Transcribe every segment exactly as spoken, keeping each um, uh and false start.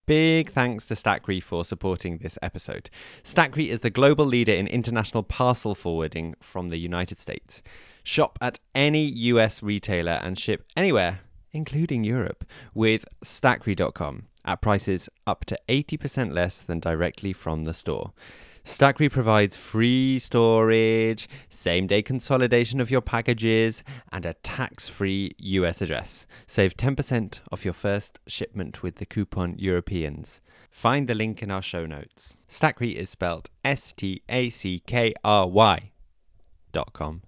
big thanks to Stackry for supporting this episode. Stackry is the global leader in international parcel forwarding from the United States. Shop at any U S retailer and ship anywhere, including Europe, with Stackry dot com at prices up to eighty percent less than directly from the store. Stackry provides free storage, same-day consolidation of your packages, and a tax-free U S address. Save ten percent off your first shipment with the coupon Europeans. Find the link in our show notes. Stackry is spelled S T A C K R Y dot com.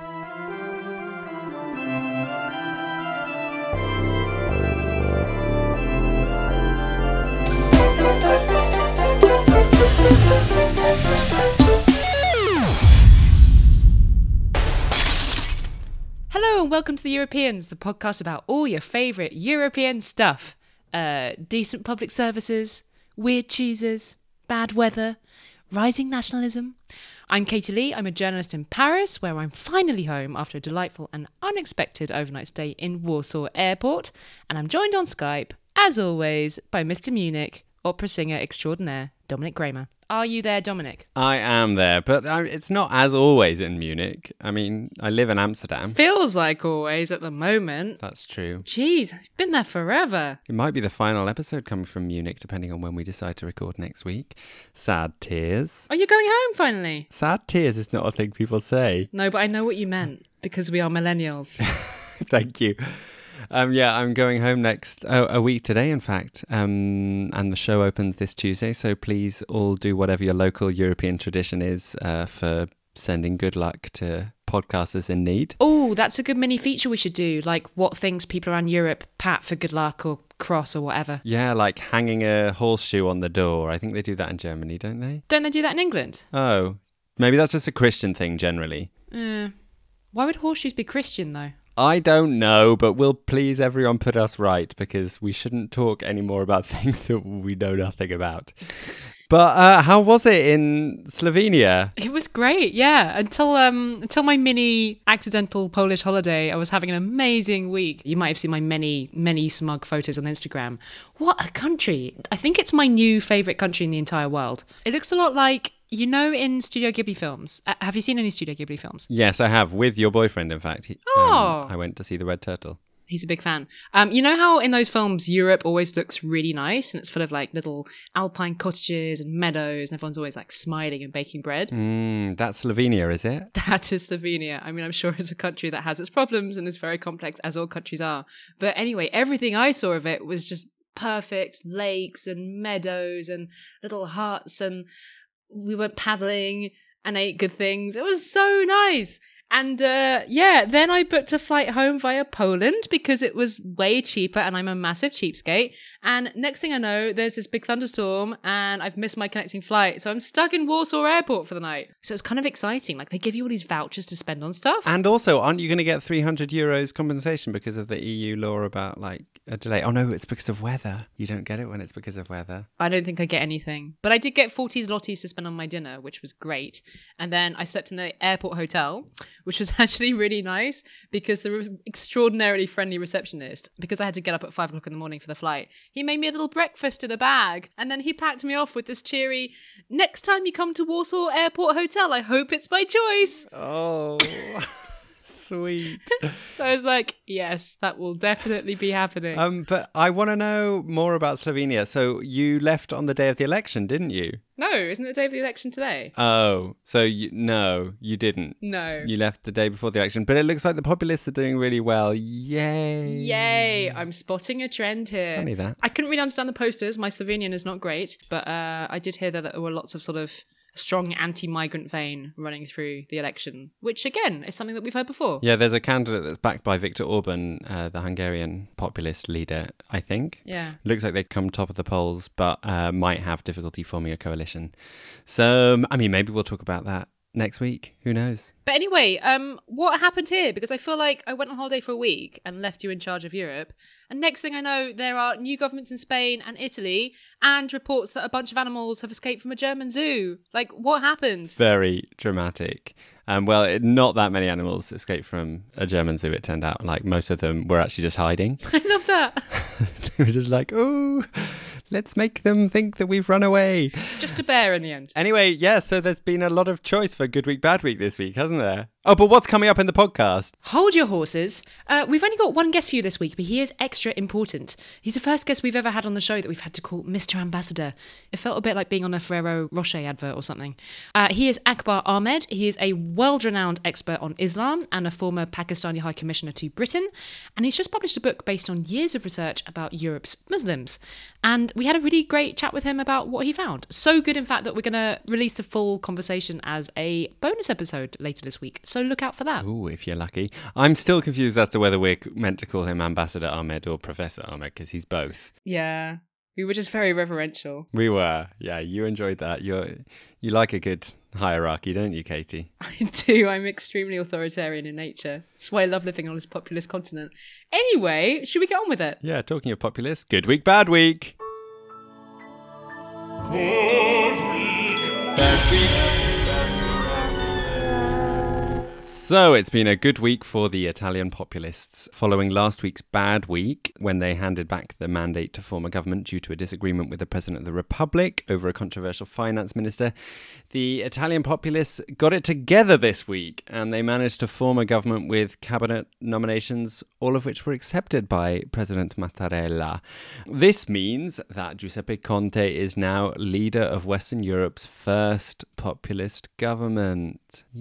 Hello and welcome to The Europeans, the podcast about all your favourite European stuff. Uh, decent public services, weird cheeses, bad weather, rising nationalism. I'm Katie Lee, I'm a journalist in Paris, where I'm finally home after a delightful and unexpected overnight stay in Warsaw Airport. And I'm joined on Skype, as always, by Mister Munich, opera singer extraordinaire, Dominic Kramer. Are you there, Dominic? I am there, but I, it's not as always in Munich. I mean, I live in Amsterdam. Feels like always at the moment. That's true. Jeez, I've been there forever. It might be the final episode coming from Munich, depending on when we decide to record next week. Sad tears. Are you going home finally? Sad tears is not a thing people say. No, but I know what you meant, because we are millennials. Thank you. Um, yeah, I'm going home next, oh, a week today, in fact, um, and the show opens this Tuesday, so please all do whatever your local European tradition is uh, for sending good luck to podcasters in need. Oh, that's a good mini feature we should do, like what things people around Europe pat for good luck or cross or whatever. Yeah, like hanging a horseshoe on the door. I think they do that in Germany, don't they? Don't they do that in England? Oh, maybe that's just a Christian thing generally. Uh, why would horseshoes be Christian, though? I don't know, but we'll please everyone put us right, because we shouldn't talk anymore about things that we know nothing about. But uh, how was it in Slovenia? It was great, yeah. Until um, until my mini accidental Polish holiday, I was having an amazing week. You might have seen my many, many smug photos on Instagram. What a country. I think it's my new favourite country in the entire world. It looks a lot like, you know, in Studio Ghibli films. Uh, have you seen any Studio Ghibli films? Yes, I have. With your boyfriend, in fact. He, oh. Um, I went to see The Red Turtle. He's a big fan. Um, you know how in those films, Europe always looks really nice and it's full of like little alpine cottages and meadows and everyone's always like smiling and baking bread? Mm, that's Slovenia, is it? That is Slovenia. I mean, I'm sure it's a country that has its problems and is very complex, as all countries are. But anyway, everything I saw of it was just perfect lakes and meadows and little huts, and we went paddling and ate good things. It was so nice. And uh, yeah, then I booked a flight home via Poland because it was way cheaper and I'm a massive cheapskate. And next thing I know, there's this big thunderstorm and I've missed my connecting flight. So I'm stuck in Warsaw Airport for the night. So it's kind of exciting. Like they give you all these vouchers to spend on stuff. And also, aren't you going to get three hundred euros compensation because of the E U law about like a delay? Oh no, it's because of weather. You don't get it when it's because of weather. I don't think I get anything. But I did get forty zlotys to spend on my dinner, which was great. And then I slept in the airport hotel, which was actually really nice because the re- extraordinarily friendly receptionist, because I had to get up at five o'clock in the morning for the flight, he made me a little breakfast in a bag and then he packed me off with this cheery, next time you come to Warsaw Airport Hotel, I hope it's my choice. Oh, sweet. So I was like, yes, that will definitely be happening. Um, but I want to know more about Slovenia. So you left on the day of the election, didn't you? No, isn't it the day of the election today? Oh, so you, no, you didn't. No. You left the day before the election, but it looks like the populists are doing really well. Yay. Yay. I'm spotting a trend here. Funny that. I couldn't really understand the posters. My Slovenian is not great, but uh, I did hear that there were lots of sort of strong anti-migrant vein running through the election, which again is something that we've heard before. Yeah, there's a candidate that's backed by Viktor Orban, uh, the Hungarian populist leader, I think. Yeah. Looks like they'd come top of the polls, but uh, might have difficulty forming a coalition. So, I mean, maybe we'll talk about that next week. Who knows? But anyway, um, what happened here? Because I feel like I went on holiday for a week and left you in charge of Europe. And next thing I know, there are new governments in Spain and Italy and reports that a bunch of animals have escaped from a German zoo. Like, what happened? Very dramatic. Um, well, it, not that many animals escaped from a German zoo, it turned out. Like, most of them were actually just hiding. I love that. They were just like, oh, Let's make them think that we've run away. Just a bear in the end. Anyway, yeah, so there's been a lot of choice for Good Week, Bad Week this week, hasn't there? Oh, but what's coming up in the podcast? Hold your horses. Uh, we've only got one guest for you this week, but he is extra important. He's the first guest we've ever had on the show that we've had to call Mister Ambassador. It felt a bit like being on a Ferrero Rocher advert or something. Uh, he is Akbar Ahmed. He is a world-renowned expert on Islam and a former Pakistani High Commissioner to Britain. And he's just published a book based on years of research about Europe's Muslims. And we had a really great chat with him about what he found. So good, in fact, that we're going to release a full conversation as a bonus episode later this week. So look out for that. Ooh, if you're lucky. I'm still confused as to whether we're meant to call him Ambassador Ahmed or Professor Ahmed, because he's both. Yeah, we were just very reverential. We were. Yeah, you enjoyed that. You're, you like a good hierarchy, don't you, Katie? I do. I'm extremely authoritarian in nature. That's why I love living on this populous continent. Anyway, should we get on with it? Yeah, talking of populous, Good Week, Bad Week. Good week, bad week. So it's been a good week for the Italian populists, following last week's bad week when they handed back the mandate to form a government due to a disagreement with the President of the Republic over a controversial finance minister. The Italian populists got it together this week and they managed to form a government with cabinet nominations, all of which were accepted by President Mattarella. This means that Giuseppe Conte is now leader of Western Europe's first populist government.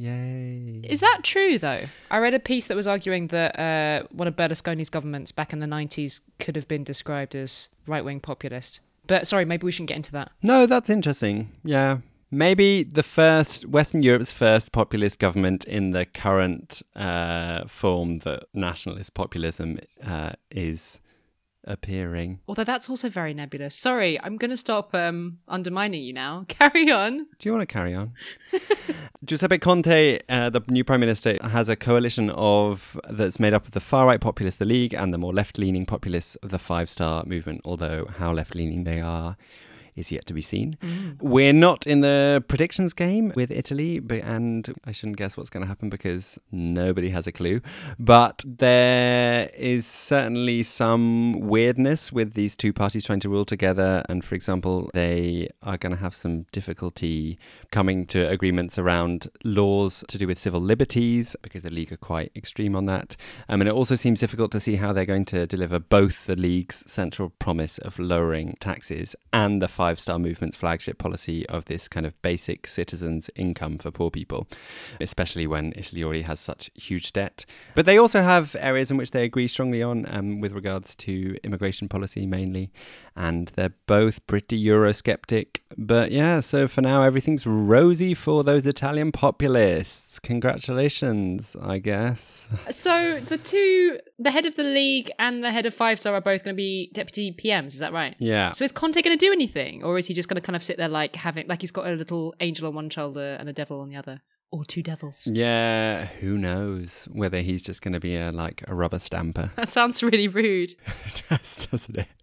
Yay. Is that true, though? I read a piece that was arguing that uh, one of Berlusconi's governments back in the nineties could have been described as right-wing populist. But sorry, maybe we shouldn't get into that. No, that's interesting. Yeah. Maybe the first, Western Europe's first populist government in the current uh, form that nationalist populism uh, is appearing. Although that's also very nebulous. Sorry, I'm going to stop um, undermining you now. Carry on. Do you want to carry on? Giuseppe Conte, uh, the new prime minister, has a coalition of that's made up of the far-right populists, the League, and the more left-leaning populists of the Five Star Movement, although how left-leaning they are is yet to be seen. Mm. We're not in the predictions game with Italy, but, and I shouldn't guess what's going to happen because nobody has a clue. But there is certainly some weirdness with these two parties trying to rule together. And for example, they are going to have some difficulty coming to agreements around laws to do with civil liberties because the League are quite extreme on that. Um, and it also seems difficult to see how they're going to deliver both the League's central promise of lowering taxes and the Five Star Movement's flagship policy of this kind of basic citizens' income for poor people, especially when Italy already has such huge debt. But they also have areas in which they agree strongly on um, with regards to immigration policy mainly, and they're both pretty Eurosceptic. But yeah, so for now everything's rosy for those Italian populists. Congratulations, I guess. So the two, the head of the League and the head of Five Star are both going to be deputy P Ms, is that right? Yeah. So is Conte going to do anything? Or is he just going to kind of sit there like having, like he's got a little angel on one shoulder and a devil on the other? Or two devils? Yeah, who knows whether he's just going to be a like a rubber stamper. That sounds really rude. It does, doesn't it?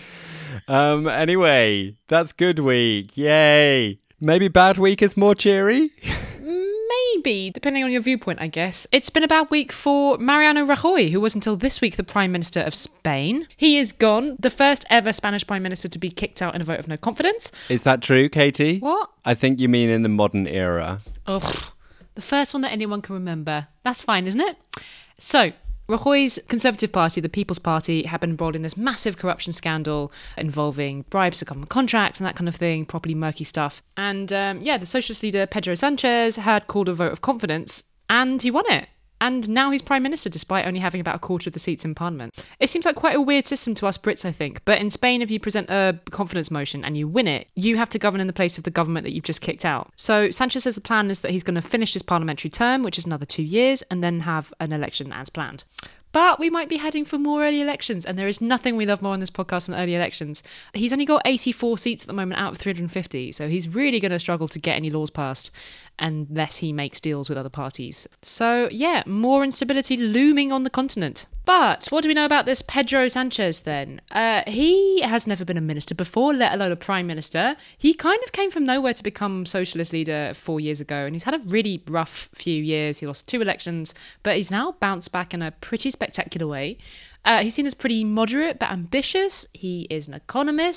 Um, anyway, that's good week. Yay. Maybe bad week is more cheery? Maybe, depending on your viewpoint, I guess. It's been a bad week for Mariano Rajoy, who was until this week the Prime Minister of Spain. He is gone, the first ever Spanish Prime Minister to be kicked out in a vote of no confidence. Is that true, Katie? What? I think you mean in the modern era. Ugh, the first one that anyone can remember. That's fine, isn't it? So, Rajoy's Conservative Party, the People's Party, had been embroiled in this massive corruption scandal involving bribes to government contracts and that kind of thing, properly murky stuff. And um, yeah, the socialist leader Pedro Sanchez had called a vote of confidence and he won it. And now he's Prime Minister despite only having about a quarter of the seats in Parliament. It seems like quite a weird system to us Brits, I think. But in Spain, if you present a confidence motion and you win it, you have to govern in the place of the government that you've just kicked out. So Sanchez says the plan is that he's going to finish his parliamentary term, which is another two years, and then have an election as planned. But we might be heading for more early elections, and there is nothing we love more on this podcast than early elections. He's only got eighty-four seats at the moment out of three hundred fifty, so he's really going to struggle to get any laws passed unless he makes deals with other parties. So yeah, more instability looming on the continent. But what do we know about this Pedro Sanchez then? Uh, he has never been a minister before, let alone a prime minister. He kind of came from nowhere to become socialist leader four years ago, and he's had a really rough few years. He lost two elections, but he's now bounced back in a pretty spectacular way. Uh, he's seen as pretty moderate but ambitious. He is an economist.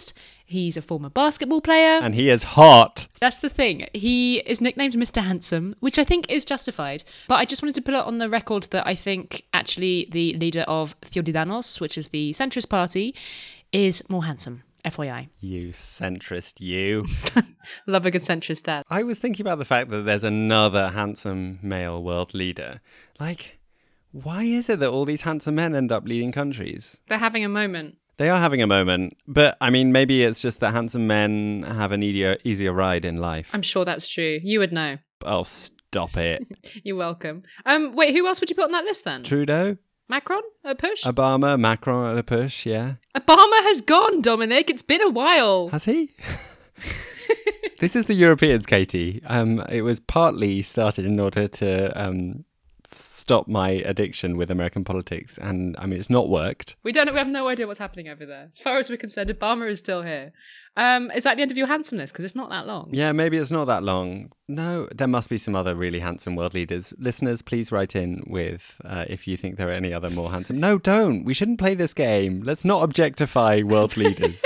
He's a former basketball player. And he is hot. That's the thing. He is nicknamed Mister Handsome, which I think is justified. But I just wanted to put it on the record that I think actually the leader of Ciudadanos, which is the centrist party, is more handsome. F Y I. You centrist, you. Love a good centrist dad. I was thinking about the fact that there's another handsome male world leader. Like, why is it that all these handsome men end up leading countries? They're having a moment. They are having a moment, but I mean, maybe it's just that handsome men have an easier, easier ride in life. I'm sure that's true. You would know. Oh, stop it. You're welcome. Um, wait, who else would you put on that list then? Trudeau? Macron? A push? Obama, Macron at a push, yeah. Obama has gone, Dominic. It's been a while. Has he? This is the Europeans, Katie. Um, it was partly started in order to um, stop my addiction with American politics. And I mean, it's not worked. We don't know. We have no idea what's happening over there. As far as we're concerned, Obama is still here. Um, is that the end of your handsomeness? Because it's not that long. Yeah, maybe it's not that long. No, there must be some other really handsome world leaders. Listeners, please write in with uh, if you think there are any other more handsome. No, don't. We shouldn't play this game. Let's not objectify world leaders.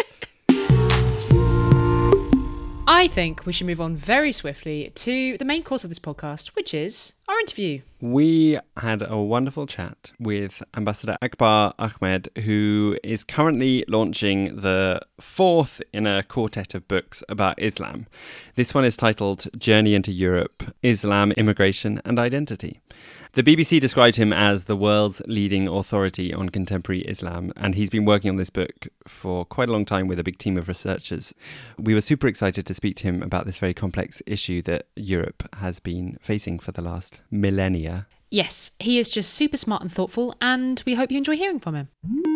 I think we should move on very swiftly to the main course of this podcast, which is our interview. We had a wonderful chat with Ambassador Akbar Ahmed, who is currently launching the fourth in a quartet of books about Islam. This one is titled Journey into Europe, Islam, Immigration and Identity. The B B C described him as the world's leading authority on contemporary Islam, and he's been working on this book for quite a long time with a big team of researchers. We were super excited to speak to him about this very complex issue that Europe has been facing for the last millennia. Yes, he is just super smart and thoughtful, and we hope you enjoy hearing from him.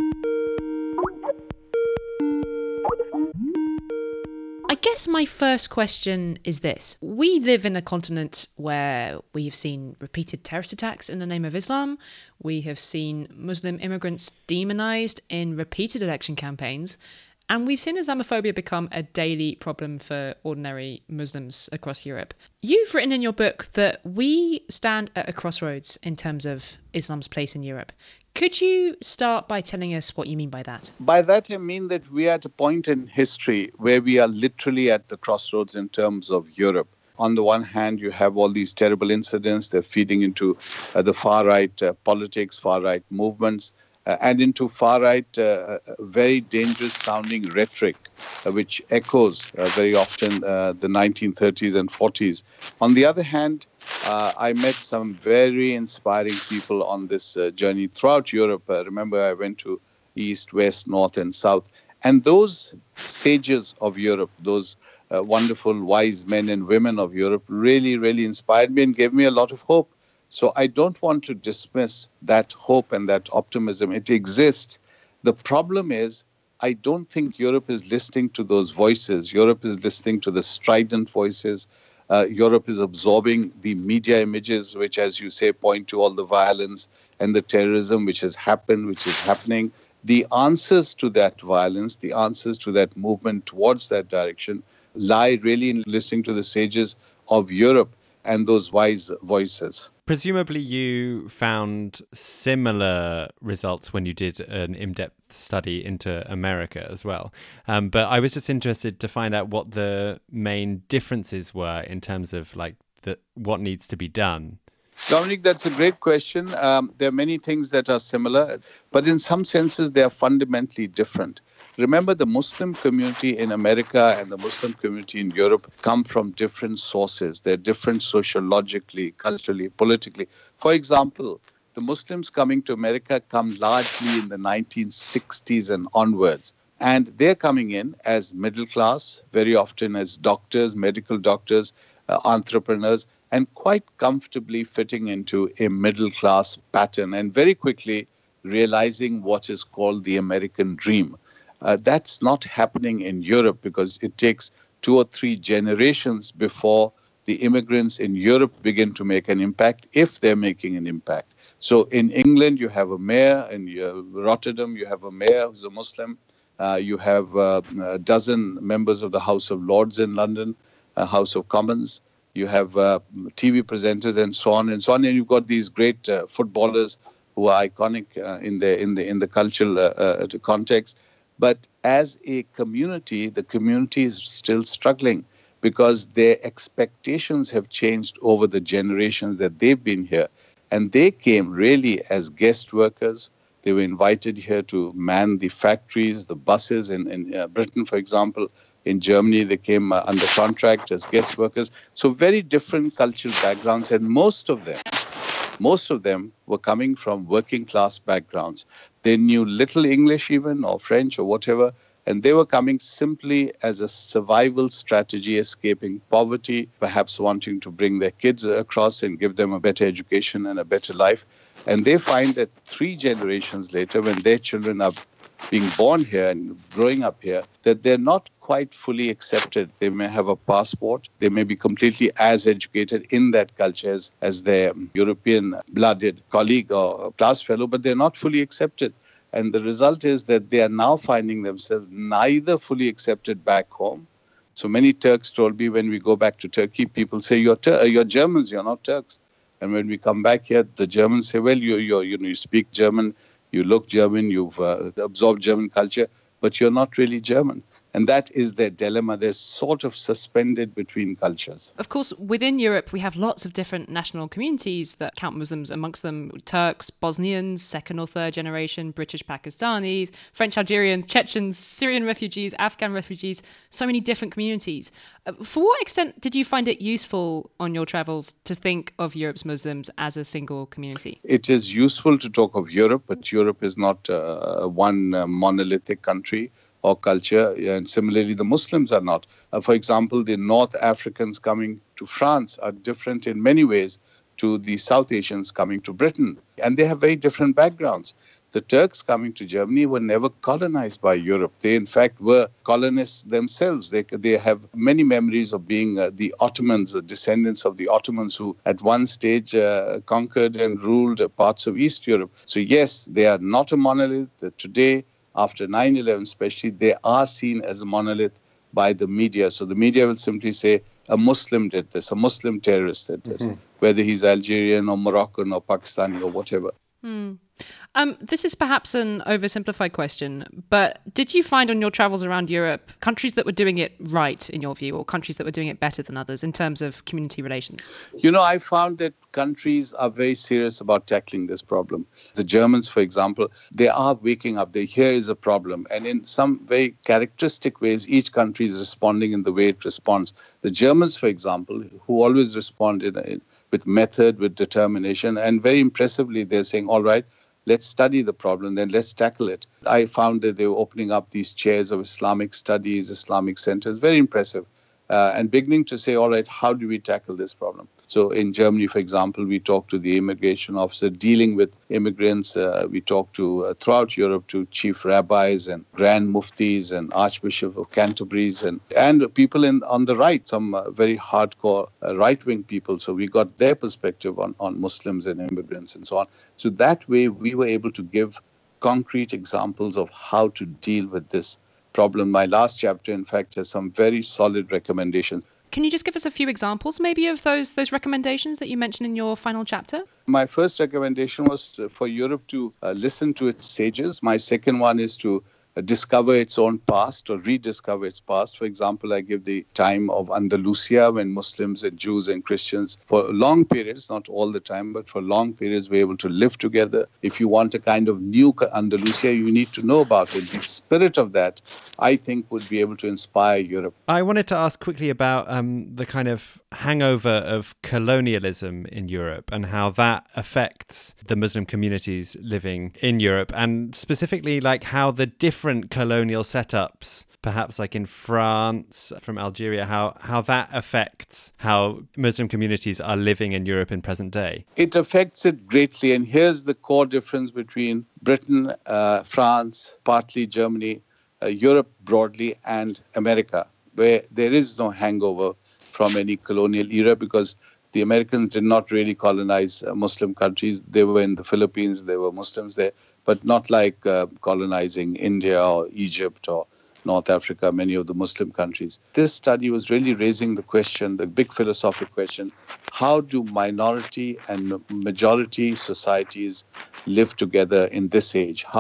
I guess my first question is this. We live in a continent where we have seen repeated terrorist attacks in the name of Islam. We have seen Muslim immigrants demonized in repeated election campaigns. And we've seen Islamophobia become a daily problem for ordinary Muslims across Europe. You've written in your book that we stand at a crossroads in terms of Islam's place in Europe. Could you start by telling us what you mean by that? By that, I mean that we are at a point in history where we are literally at the crossroads in terms of Europe. On the one hand, you have all these terrible incidents. They're feeding into uh, the far-right uh, politics, far-right movements, uh, and into far-right, uh, very dangerous-sounding rhetoric, uh, which echoes uh, very often uh, the nineteen thirties and forties. On the other hand, Uh, I met some very inspiring people on this uh, journey throughout Europe. Uh, remember, I went to East, West, North, and South. And those sages of Europe, those uh, wonderful, wise men and women of Europe really, really inspired me and gave me a lot of hope. So I don't want to dismiss that hope and that optimism. It exists. The problem is, I don't think Europe is listening to those voices. Europe is listening to the strident voices. Uh, Europe is absorbing the media images, which, as you say, point to all the violence and the terrorism which has happened, which is happening. The answers to that violence, the answers to that movement towards that direction lie really in listening to the sages of Europe and those wise voices. Presumably you found similar results when you did an in-depth study into America as well. Um, but I was just interested to find out what the main differences were in terms of like the, what needs to be done. Dominic, that's a great question. Um, there are many things that are similar, but in some senses they are fundamentally different. Remember, the Muslim community in America and the Muslim community in Europe come from different sources. They're different sociologically, culturally, politically. For example, the Muslims coming to America come largely in the nineteen sixties and onwards. And they're coming in as middle class, very often as doctors, medical doctors, uh, entrepreneurs, and quite comfortably fitting into a middle class pattern and very quickly realizing what is called the American dream. Uh, that's not happening in Europe because it takes two or three generations before the immigrants in Europe begin to make an impact, if they're making an impact. So in England, you have a mayor. In uh, Rotterdam, you have a mayor who's a Muslim. Uh, you have uh, a dozen members of the House of Lords in London, uh, House of Commons. You have uh, T V presenters and so on and so on. And you've got these great uh, footballers who are iconic uh, in the in the in the cultural uh, uh, context. But as a community, the community is still struggling because their expectations have changed over the generations that they've been here. And they came really as guest workers. They were invited here to man the factories, the buses. In, in uh, Britain, for example, in Germany, they came uh, under contract as guest workers. So very different cultural backgrounds. And most of them, most of them were coming from working class backgrounds. They knew little English even, or French or whatever, and they were coming simply as a survival strategy, escaping poverty, perhaps wanting to bring their kids across and give them a better education and a better life. And they find that three generations later, when their children are being born here and growing up here, that they're not quite fully accepted. They may have a passport. They may be completely as educated in that culture as, as their European-blooded colleague or class fellow, but they're not fully accepted. And the result is that they are now finding themselves neither fully accepted back home. So many Turks told me when we go back to Turkey, people say, you're, Tur- you're Germans, you're not Turks. And when we come back here, the Germans say, well, you you you know, you speak German, you look German, you've uh, absorbed German culture, but you're not really German. And that is their dilemma. They're sort of suspended between cultures. Of course, within Europe, we have lots of different national communities that count Muslims amongst them. Turks, Bosnians, second or third generation, British Pakistanis, French Algerians, Chechens, Syrian refugees, Afghan refugees, so many different communities. Uh, For what extent did you find it useful on your travels to think of Europe's Muslims as a single community? It is useful to talk of Europe, but Europe is not uh, one uh, monolithic country or culture, and similarly the Muslims are not. Uh, for example, the North Africans coming to France are different in many ways to the South Asians coming to Britain, and they have very different backgrounds. The Turks coming to Germany were never colonized by Europe. They, in fact, were colonists themselves. They, they have many memories of being uh, the Ottomans, the descendants of the Ottomans who at one stage uh, conquered and ruled uh, parts of East Europe. So yes, they are not a monolith. Today, after nine eleven especially, they are seen as a monolith by the media. So the media will simply say, a Muslim did this, a Muslim terrorist did this, mm-hmm. whether he's Algerian or Moroccan or Pakistani or whatever. Hmm. Um, this is perhaps an oversimplified question, but did you find on your travels around Europe countries that were doing it right, in your view, or countries that were doing it better than others in terms of community relations? You know, I found that countries are very serious about tackling this problem. The Germans, for example, they are waking up. They here is a problem. And in some very characteristic ways, each country is responding in the way it responds. The Germans, for example, who always respond in a, with method, with determination, and very impressively, they're saying, all right, let's study the problem, then let's tackle it. I found that they were opening up these chairs of Islamic studies, Islamic centers, very impressive. Uh, and beginning to say, all right, how do we tackle this problem? So in Germany, for example, we talked to the immigration officer dealing with immigrants. Uh, we talked to, uh, throughout Europe, to chief rabbis and grand muftis and archbishop of Canterbury's and, and people in on the right, some uh, very hardcore uh, right-wing people. So we got their perspective on, on Muslims and immigrants and so on. So that way, we were able to give concrete examples of how to deal with this problem. My last chapter, in fact, has some very solid recommendations. Can you just give us a few examples maybe of those those recommendations that you mentioned in your final chapter? My first recommendation was for Europe to uh, listen to its sages. My second one is to uh, discover its own past or rediscover its past. For example, I give the time of Andalusia when Muslims and Jews and Christians for long periods, not all the time, but for long periods were able to live together. If you want a kind of new Andalusia, you need to know about it. The spirit of that, I think, would be able to inspire Europe. I wanted to ask quickly about um, the kind of hangover of colonialism in Europe and how that affects the Muslim communities living in Europe, and specifically like how the different colonial setups, perhaps like in France, from Algeria, how, how that affects how Muslim communities are living in Europe in present day. It affects it greatly. And here's the core difference between Britain, uh, France, partly Germany, uh, Europe broadly, and America, where there is no hangover from any colonial era because the Americans did not really colonize uh, Muslim countries. They were in the Philippines, there were Muslims there, but not like uh, colonizing India or Egypt or North Africa, many of the Muslim countries. This study was really raising the question, the big philosophical question, how do minority and majority societies live together in this age? How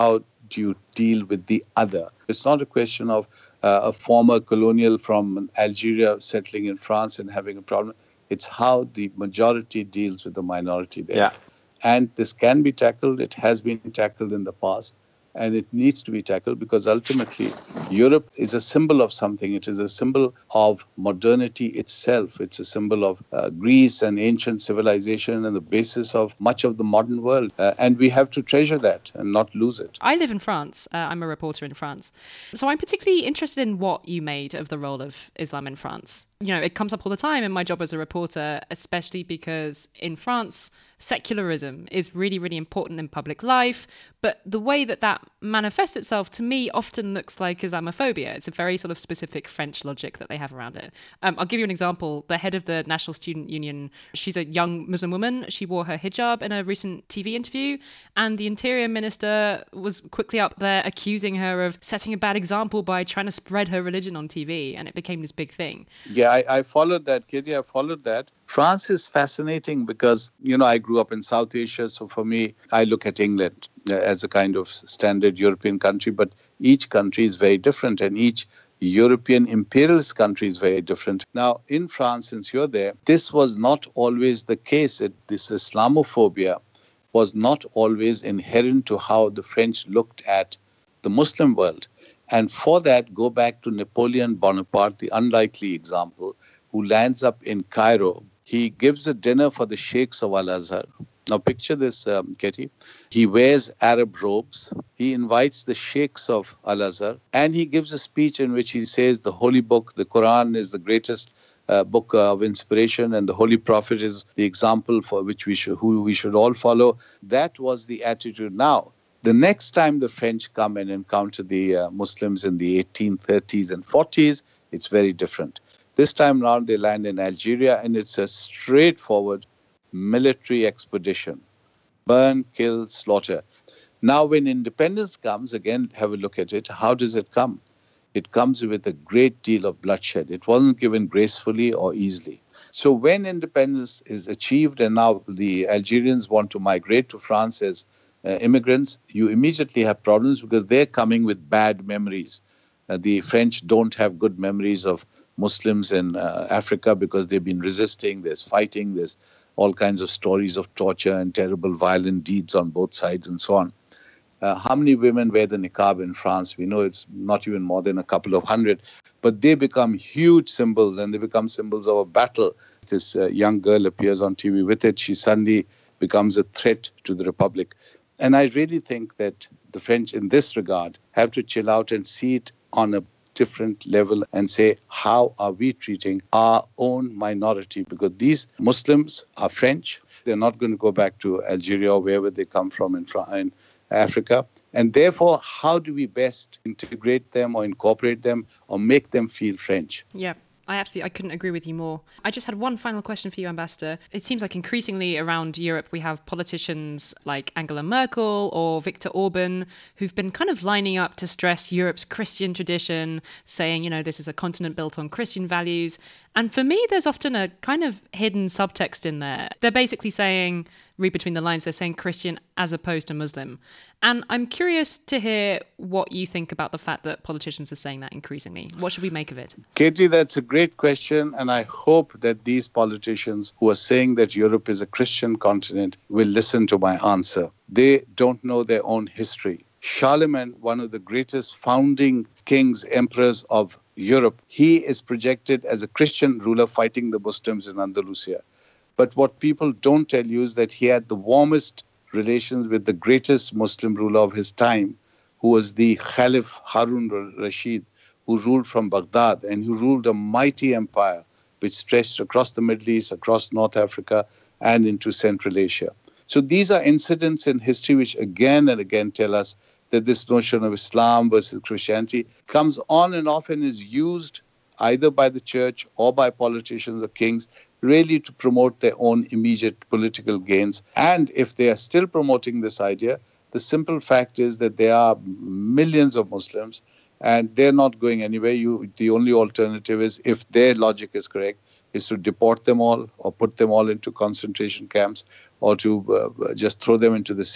do you deal with the other? It's not a question of uh, a former colonial from Algeria settling in France and having a problem. It's how the majority deals with the minority there. Yeah. And this can be tackled. It has been tackled in the past. And it needs to be tackled because ultimately Europe is a symbol of something. It is a symbol of modernity itself. It's a symbol of uh, Greece and ancient civilization and the basis of much of the modern world. Uh, and we have to treasure that and not lose it. I live in France. Uh, I'm a reporter in France. So I'm particularly interested in what you made of the role of Islam in France. You know, it comes up all the time in my job as a reporter, especially because in France, secularism is really, really important in public life. But the way that that manifests itself to me often looks like Islamophobia. It's a very sort of specific French logic that they have around it. Um, I'll give you an example. The head of the National Student Union, she's a young Muslim woman. She wore her hijab in a recent T V interview. And the interior minister was quickly up there accusing her of setting a bad example by trying to spread her religion on T V. And it became this big thing. Yeah, I, I followed that, Katie. I followed that. France is fascinating because, you know, I grew up in South Asia. So for me, I look at England as a kind of standard European country. But each country is very different and each European imperialist country is very different. Now, in France, since you're there, this was not always the case. It, this Islamophobia was not always inherent to how the French looked at the Muslim world. And for that, go back to Napoleon Bonaparte, the unlikely example, who lands up in Cairo. He gives a dinner for the sheikhs of Al-Azhar. Now picture this, um, Katie. He wears Arab robes. He invites the sheikhs of Al-Azhar. And he gives a speech in which he says the holy book, the Quran, is the greatest uh, book of inspiration, and the Holy Prophet is the example for which we should, who we should all follow. That was the attitude. Now, the next time the French come and encounter the uh, Muslims in the eighteen thirties and forties, it's very different. This time around, they land in Algeria, and it's a straightforward military expedition. Burn, kill, slaughter. Now, when independence comes, again, have a look at it. How does it come? It comes with a great deal of bloodshed. It wasn't given gracefully or easily. So when independence is achieved and now the Algerians want to migrate to France as uh, immigrants, you immediately have problems because they're coming with bad memories. Uh, the French don't have good memories of Muslims in uh, Africa because they've been resisting, there's fighting, there's all kinds of stories of torture and terrible violent deeds on both sides and so on. Uh, how many women wear the niqab in France? We know it's not even more than a couple of hundred, but they become huge symbols and they become symbols of a battle. This uh, young girl appears on T V with it. She suddenly becomes a threat to the Republic. And I really think that the French in this regard have to chill out and see it on a different level and say, how are we treating our own minority? Because these Muslims are French. They're not going to go back to Algeria or wherever they come from in, in Africa. And therefore, how do we best integrate them or incorporate them or make them feel French? Yeah. I absolutely, I couldn't agree with you more. I just had one final question for you, Ambassador. It seems like increasingly around Europe, we have politicians like Angela Merkel or Viktor Orban who've been kind of lining up to stress Europe's Christian tradition, saying, you know, this is a continent built on Christian values. And for me, there's often a kind of hidden subtext in there. They're basically saying, read between the lines, they're saying Christian as opposed to Muslim. And I'm curious to hear what you think about the fact that politicians are saying that increasingly. What should we make of it? Katie, that's a great question. And I hope that these politicians who are saying that Europe is a Christian continent will listen to my answer. They don't know their own history. Charlemagne, one of the greatest founding kings, emperors of Europe, he is projected as a Christian ruler fighting the Muslims in Andalusia. But what people don't tell you is that he had the warmest relations with the greatest Muslim ruler of his time, who was the Caliph Harun Rashid, who ruled from Baghdad and who ruled a mighty empire which stretched across the Middle East, across North Africa, and into Central Asia. So these are incidents in history which again and again tell us that this notion of Islam versus Christianity comes on and off and is used either by the church or by politicians or kings really to promote their own immediate political gains. And if they are still promoting this idea, the simple fact is that there are millions of Muslims and they're not going anywhere. You, the only alternative is, if their logic is correct, is to deport them all or put them all into concentration camps or to uh, just throw them into the sea.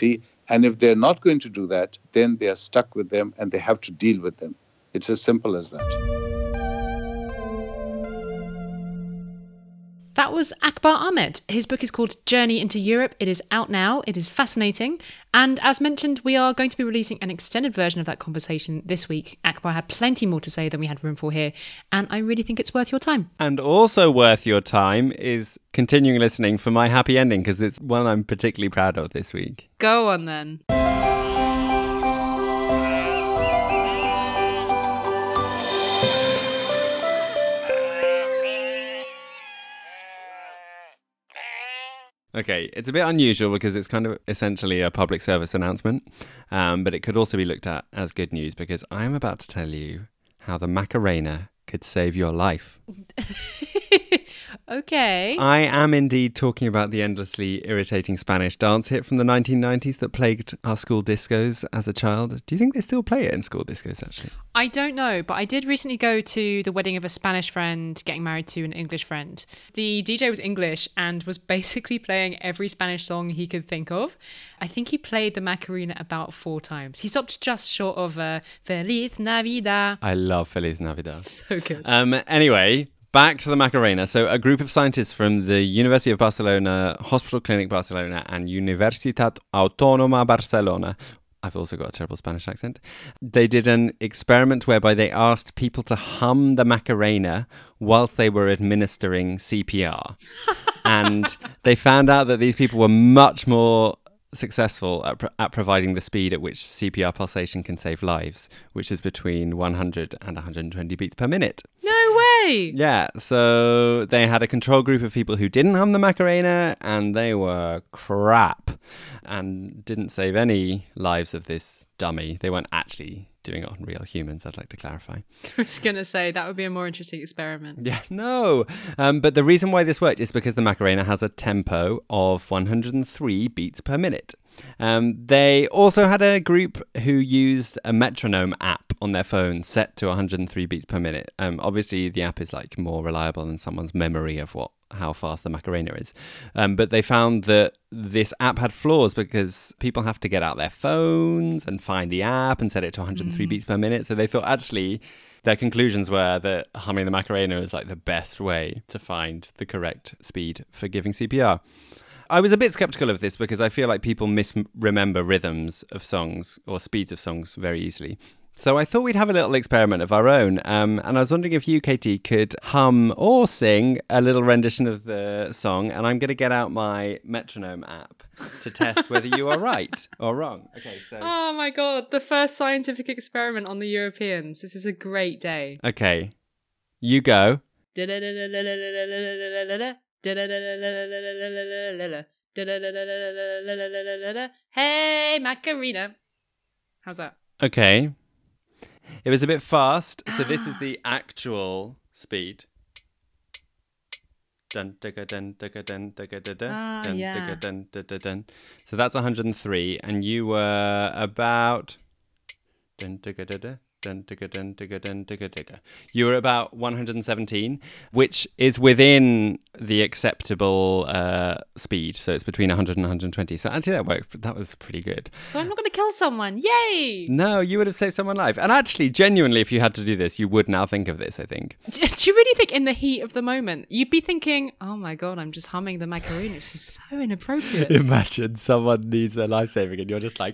And if they're not going to do that, then they are stuck with them and they have to deal with them. It's as simple as that. That was Akbar Ahmed. His book is called Journey into Europe. It is out now. It is fascinating. And as mentioned, we are going to be releasing an extended version of that conversation this week. Akbar had plenty more to say than we had room for here. And I really think it's worth your time. And also worth your time is continuing listening for my happy ending, because it's one I'm particularly proud of this week. Go on then. Okay, it's a bit unusual because it's kind of essentially a public service announcement, um, but it could also be looked at as good news because I am about to tell you how the Macarena could save your life. Okay. I am indeed talking about the endlessly irritating Spanish dance hit from the nineteen nineties that plagued our school discos as a child. Do you think they still play it in school discos, actually? I don't know, but I did recently go to the wedding of a Spanish friend getting married to an English friend. The D J was English and was basically playing every Spanish song he could think of. I think he played the Macarena about four times. He stopped just short of uh, Feliz Navidad. I love Feliz Navidad. So good. Um, anyway, back to the Macarena. So a group of scientists from the University of Barcelona, Hospital Clinic Barcelona, and Universitat Autónoma Barcelona, I've also got a terrible Spanish accent, they did an experiment whereby they asked people to hum the Macarena whilst they were administering C P R. And they found out that these people were much more successful at, pro- at providing the speed at which C P R pulsation can save lives, which is between one hundred and one hundred twenty beats per minute. No way! Yeah, so they had a control group of people who didn't hum the Macarena, and they were crap and didn't save any lives of this dummy. They weren't actually doing it on real humans, I'd like to clarify. I was going to say, that would be a more interesting experiment. Yeah, no. Um, but the reason why this worked is because the Macarena has a tempo of one hundred three beats per minute. Um, they also had a group who used a metronome app on their phone set to one hundred three beats per minute. Um, obviously, the app is like more reliable than someone's memory of what how fast the Macarena is. Um, but they found that this app had flaws because people have to get out their phones and find the app and set it to one hundred three mm. beats per minute. So they thought actually their conclusions were that humming the Macarena is like the best way to find the correct speed for giving C P R. I was a bit skeptical of this because I feel like people misremember rhythms of songs or speeds of songs very easily. So I thought we'd have a little experiment of our own. Um, and I was wondering if you, Katie, could hum or sing a little rendition of the song. And I'm going to get out my metronome app to test whether you are right or wrong. Okay, so. Oh my God, the first scientific experiment on the Europeans. This is a great day. Okay, you go. Hey, Macarena. How's that? Okay. It was a bit fast, so this is the actual speed. Dun dun dun dun dun dun dun Ah, dun yeah. dun dun dun dun. So that's one hundred three, and you were about dun dun dun dun dun dun dun dun dun. You were about one hundred seventeen, which is within the acceptable uh, speed. So it's between one hundred and one hundred twenty. So actually that worked. That was pretty good. So I'm not going to kill someone. Yay! No, you would have saved someone's life. And actually, genuinely, if you had to do this, you would now think of this, I think. Do, do you really think in the heat of the moment, you'd be thinking, oh my God, I'm just humming the Macarena. This is so inappropriate. Imagine someone needs their life saving and you're just like...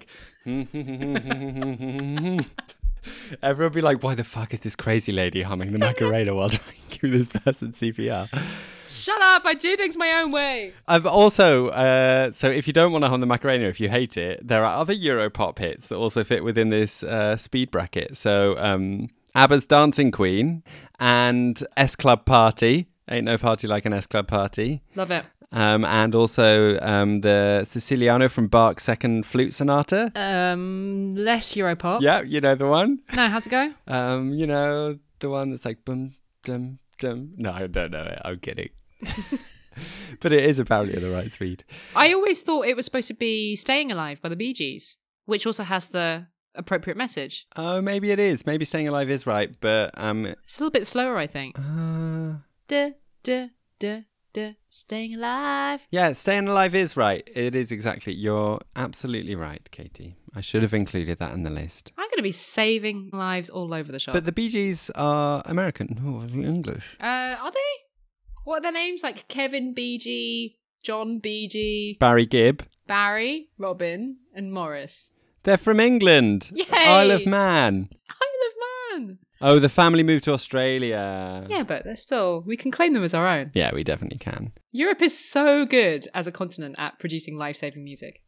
Everyone would be like, why the fuck is this crazy lady humming the Macarena while trying to give this person C P R? Shut up, I do things my own way. I've also, uh, so if you don't want to hum the Macarena, if you hate it, there are other Europop hits that also fit within this uh, speed bracket. So um, ABBA's Dancing Queen and S Club Party. Ain't no party like an S Club Party. Love it. Um, and also um, the Siciliano from Bach's Second Flute Sonata. Um, less Europop. Yeah, you know the one. No, how's it go? Um, you know, the one that's like bum dum dum. No, I don't know it. I'm kidding. But it is apparently at the right speed. I always thought it was supposed to be Staying Alive by the Bee Gees, which also has the appropriate message. Oh, maybe it is. Maybe Staying Alive is right, but um, It's a little bit slower, I think. uh, Da, da, da, duh, staying alive. Yeah, staying alive is right. It is exactly. You're absolutely right, Katie. I should have included that in the list. I'm going to be saving lives all over the shop. But the Bee Gees are American. Oh, English. Uh, are they? What are their names? Like Kevin B G, John B G, Barry Gibb. Barry, Robin, and Morris. They're from England. Yay! Isle of Man. Isle of Man. Oh, the family moved to Australia. Yeah, but they're still, we can claim them as our own. Yeah, we definitely can. Europe is so good as a continent at producing life-saving music.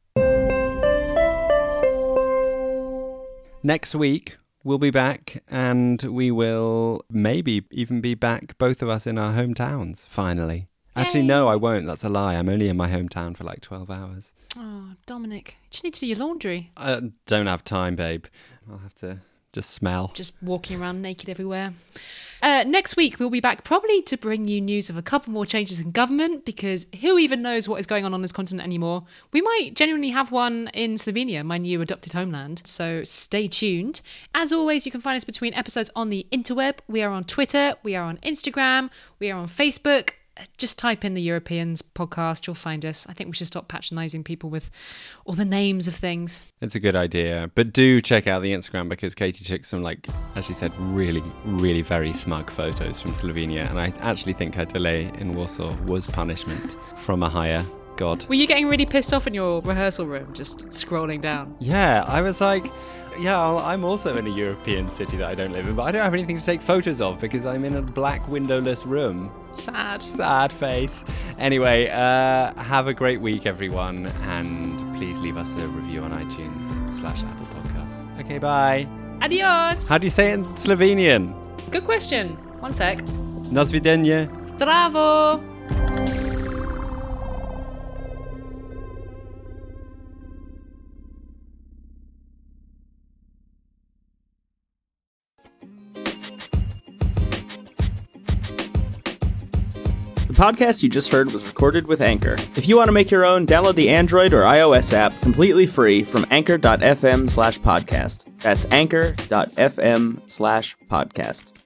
Next week, we'll be back and we will maybe even be back, both of us in our hometowns, finally. Actually, Yay. no, I won't. That's a lie. I'm only in my hometown for like twelve hours. Oh, Dominic, you just need to do your laundry. I don't have time, babe. I'll have to just smell. Just walking around naked everywhere. Uh, next week, we'll be back probably to bring you news of a couple more changes in government, because who even knows what is going on on this continent anymore? We might genuinely have one in Slovenia, my new adopted homeland. So stay tuned. As always, you can find us between episodes on the interweb. We are on Twitter. We are on Instagram. We are on Facebook. Just type in the Europeans podcast, you'll find us. I think we should stop patronising people with all the names of things. It's a good idea. But do check out the Instagram, because Katie took some, like, as she said, really, really very smug photos from Slovenia. And I actually think her delay in Warsaw was punishment from a higher god. Were you getting really pissed off in your rehearsal room, just scrolling down? Yeah, I was like... Yeah, I'll- I'm also in a European city that I don't live in, but I don't have anything to take photos of because I'm in a black windowless room. Sad. Sad face. Anyway, uh, have a great week, everyone, and please leave us a review on iTunes slash Apple Podcasts. Okay, bye. Adios. How do you say it in Slovenian? Good question. One sec. Nas videnje. Zdravo. The podcast you just heard was recorded with Anchor. If you want to make your own, download the Android or iOS app completely free from anchor.fm slash podcast. That's anchor.fm slash podcast.